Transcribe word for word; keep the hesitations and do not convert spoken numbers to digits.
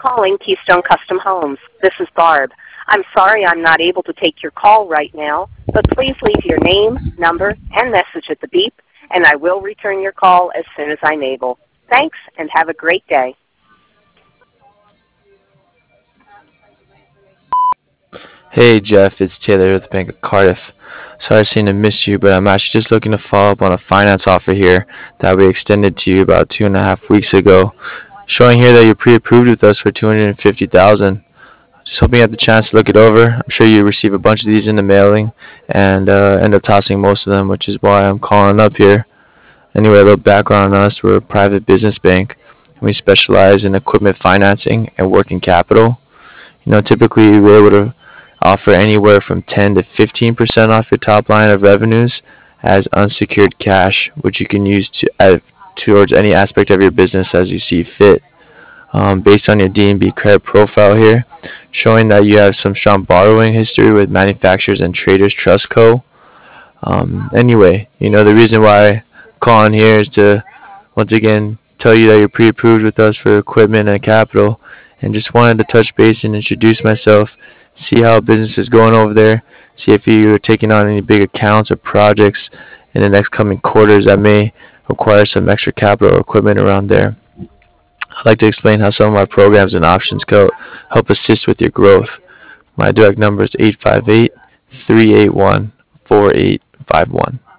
calling Keystone Custom Homes. This is Barb. I'm sorry I'm not able to take your call right now, but please leave your name, number, and message at the beep, and I will return your call as soon as I'm able. Thanks, and have a great day. Hey Jeff, it's Taylor with the Bank of Cardiff. Sorry I seem to miss you, but I'm actually just looking to follow up on a finance offer here that we extended to you about two and a half weeks ago, showing here that you're pre-approved with us for two hundred fifty thousand dollars. Just hoping you had the chance to look it over. I'm sure you receive a bunch of these in the mailing and uh, end up tossing most of them, which is why I'm calling up here. Anyway, a little background on us. We're a private business bank, and we specialize in equipment financing and working capital. You know, typically we're able to offer anywhere from ten to fifteen percent off your top line of revenues as unsecured cash, which you can use to add towards any aspect of your business as you see fit. Um, based on your D N B credit profile here, showing that you have some strong borrowing history with Manufacturers and Traders Trust Co. Um, anyway, you know, the reason why I'm calling here is to once again tell you that you're pre-approved with us for equipment and capital, and just wanted to touch base and introduce myself, see how business is going over there, see if you're taking on any big accounts or projects in the next coming quarters that may require some extra capital or equipment around there. I'd like to explain how some of our programs and options co- help assist with your growth. My direct number is eight five eight, three eight one, four eight five one.